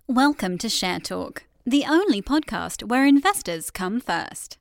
Welcome to Share Talk, the only podcast where investors come first.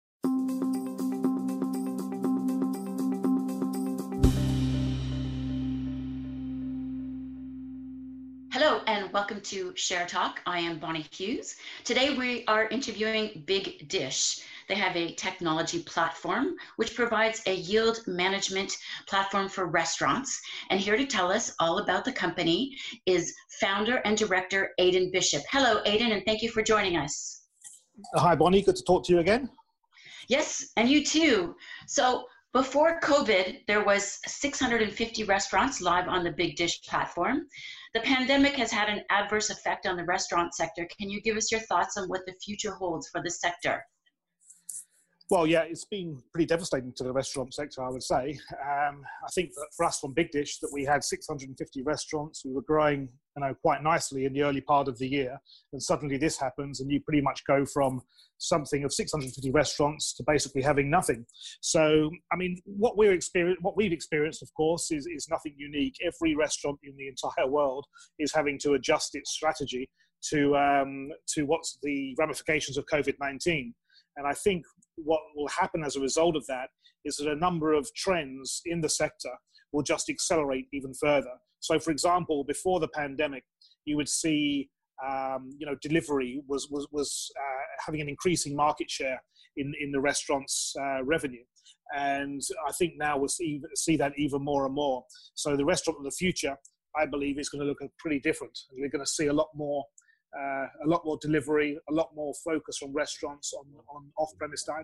Hello and welcome to Share Talk. I am Bonnie Hughes. Today we are interviewing Big Dish. They have a technology platform which provides a yield management platform for restaurants. And here to tell us all about the company is founder and director Aidan Bishop. Hello, Aidan, and thank you for joining us. Hi, Bonnie. Good to talk to you again. Yes, and you too. So before COVID, there was 650 restaurants live on the Big Dish platform. The pandemic has had an adverse effect on the restaurant sector. Can you give us your thoughts on what the future holds for the sector? Well, yeah, it's been pretty devastating to the restaurant sector, I would say. I think that for us from Big Dish, that we had 650 restaurants. We were growing, quite nicely in the early part of the year, and suddenly this happens, and you pretty much go from something of 650 restaurants to basically having nothing. So, what we've experienced, of course, is nothing unique. Every restaurant in the entire world is having to adjust its strategy to what's the ramifications of COVID-19. And I think what will happen as a result of that is that a number of trends in the sector will just accelerate even further. So, for example, before the pandemic, you would see, delivery was having an increasing market share in the restaurant's revenue. And I think now we'll see that even more and more. So the restaurant of the future, I believe, is going to look pretty different. And we're going to see a lot more delivery, a lot more focus from restaurants on off-premise dining.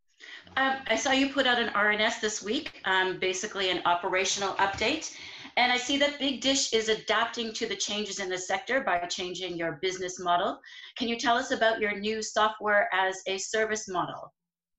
I saw you put out an RNS this week, basically an operational update. And I see that Big Dish is adapting to the changes in the sector by changing your business model. Can you tell us about your new software as a service model?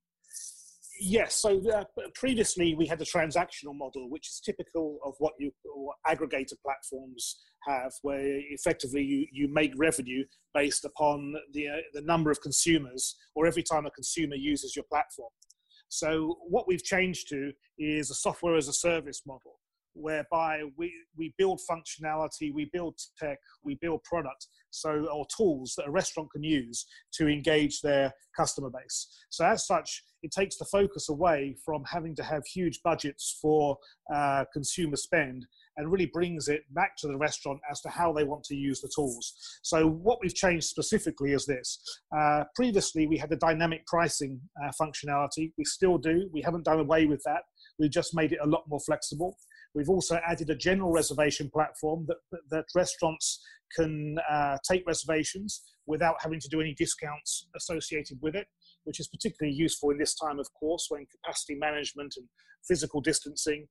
Yes, so previously we had the transactional model, which is typical of what aggregator platforms have, where effectively you make revenue based upon the number of consumers, or every time a consumer uses your platform. So what we've changed to is a software as a service model, whereby we build functionality, we build tech, we build product, or tools that a restaurant can use to engage their customer base. So as such, it takes the focus away from having to have huge budgets for consumer spend, and really brings it back to the restaurant as to how they want to use the tools. So what we've changed specifically is this. Previously, we had the dynamic pricing functionality. We still do. We haven't done away with that. We've just made it a lot more flexible. We've also added a general reservation platform that restaurants can take reservations without having to do any discounts associated with it, which is particularly useful in this time, of course, when capacity management and physical distancing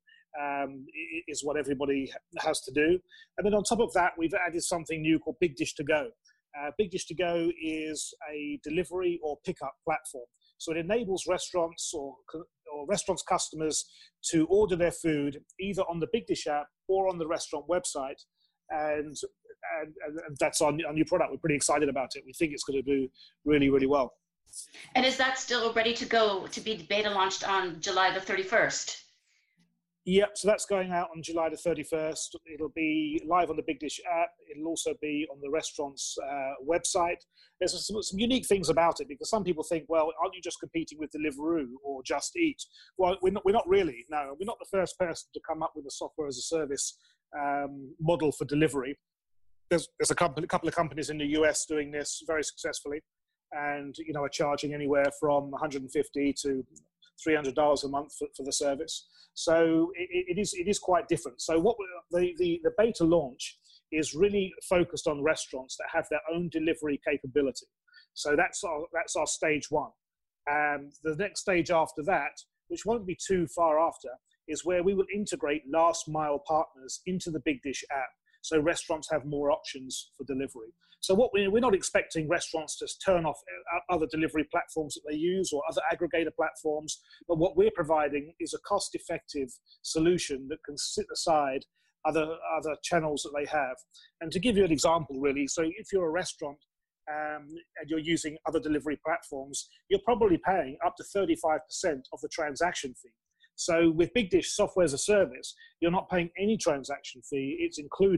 is what everybody has to do. And then on top of that, we've added something new called Big Dish To Go. Big Dish To Go is a delivery or pickup platform. So it enables restaurants or restaurants' customers to order their food either on the Big Dish app or on the restaurant website. And that's our new product. We're pretty excited about it. We think it's going to do really, really well. And is that still ready to go to be beta launched on July the 31st? Yep, so that's going out on July the 31st. It'll be live on the Big Dish app. It'll also be on the restaurant's website. There's some unique things about it, because some people think, well, aren't you just competing with Deliveroo or Just Eat? Well, we're not really. No, we're not the first person to come up with a software as a service model for delivery. There's a couple of companies in the US doing this very successfully, and are charging anywhere from $150 to $300 a month for the service. So it is quite different. So what the beta launch is really focused on restaurants that have their own delivery capability. So that's our stage one. And the next stage after that, which won't be too far after, is where we will integrate last mile partners into the Big Dish app, so restaurants have more options for delivery. So we're not expecting restaurants to turn off other delivery platforms that they use or other aggregator platforms, but what we're providing is a cost-effective solution that can sit aside other channels that they have. And to give you an example, really, so if you're a restaurant and you're using other delivery platforms, you're probably paying up to 35% of the transaction fee. So with Big Dish software as a service, you're not paying any transaction fee. It's included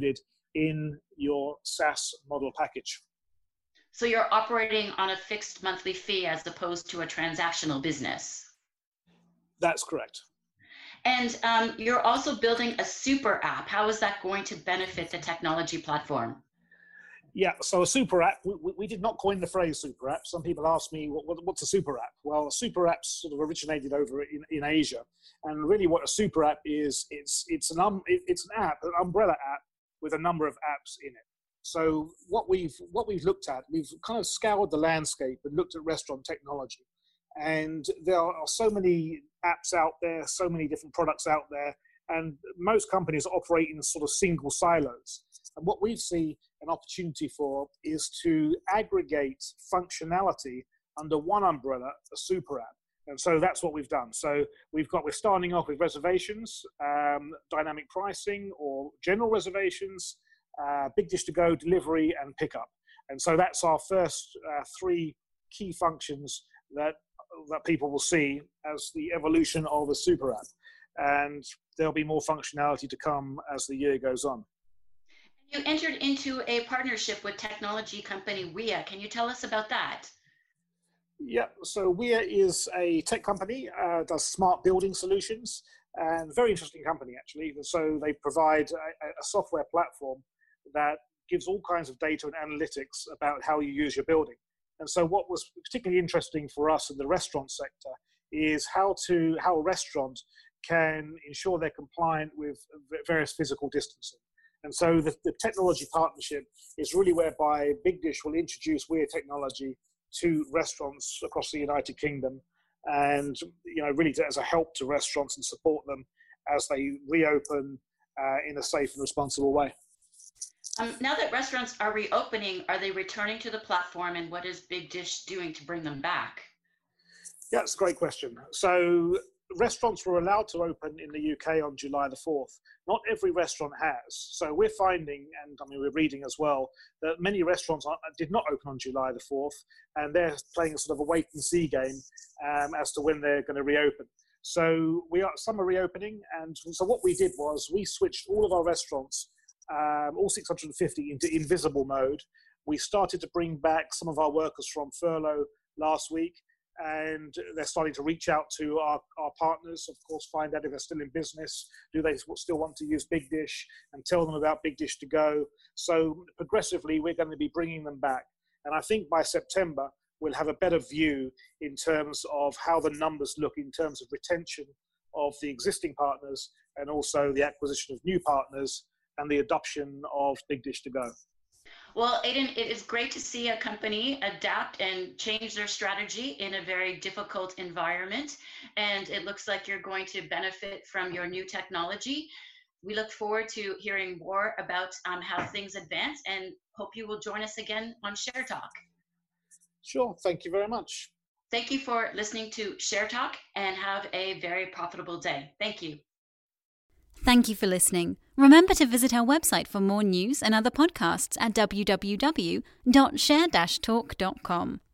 in your SaaS model package. So you're operating on a fixed monthly fee as opposed to a transactional business. That's correct. And you're also building a super app. How is that going to benefit the technology platform? Yeah, so a super app, we did not coin the phrase super app. Some people ask me, what's a super app? Well, a super app sort of originated over in Asia. And really what a super app is, it's an app, an umbrella app with a number of apps in it. So what we've looked at, we've kind of scoured the landscape and looked at restaurant technology. And there are so many apps out there, so many different products out there, and most companies operate in sort of single silos. And what we see an opportunity for is to aggregate functionality under one umbrella, a super app. And so that's what we've done. So we're starting off with reservations, dynamic pricing or general reservations, Big Dish to Go, delivery, and pickup. And so that's our first three key functions that people will see as the evolution of a super app. And there'll be more functionality to come as the year goes on. You entered into a partnership with technology company Wia. Can you tell us about that? Yeah, so Wia is a tech company, does smart building solutions, and very interesting company actually. So they provide a software platform that gives all kinds of data and analytics about how you use your building. And so what was particularly interesting for us in the restaurant sector is how a restaurant can ensure they're compliant with various physical distancing. And so the technology partnership is really whereby Big Dish will introduce Wia technology to restaurants across the United Kingdom, and really as a help to restaurants and support them as they reopen in a safe and responsible way. Now that restaurants are reopening, are they returning to the platform, and what is Big Dish doing to bring them back? Yeah, that's a great question. So restaurants were allowed to open in the UK on July the 4th. Not every restaurant has. So we're finding, and we're reading as well, that many restaurants did not open on July the 4th, and they're playing a sort of a wait and see game as to when they're going to reopen. So some are reopening, and so what we did was we switched all of our restaurants, all 650, into invisible mode. We started to bring back some of our workers from furlough last week, and they're starting to reach out to our partners, of course, find out if they're still in business. Do they still want to use Big Dish, and tell them about Big Dish to Go? So progressively, we're going to be bringing them back. And I think by September, we'll have a better view in terms of how the numbers look in terms of retention of the existing partners, and also the acquisition of new partners and the adoption of Big Dish to Go. Well, Aidan, it is great to see a company adapt and change their strategy in a very difficult environment. And it looks like you're going to benefit from your new technology. We look forward to hearing more about how things advance, and hope you will join us again on Share Talk. Sure. Thank you very much. Thank you for listening to Share Talk, and have a very profitable day. Thank you. Thank you for listening. Remember to visit our website for more news and other podcasts at www.share-talk.com.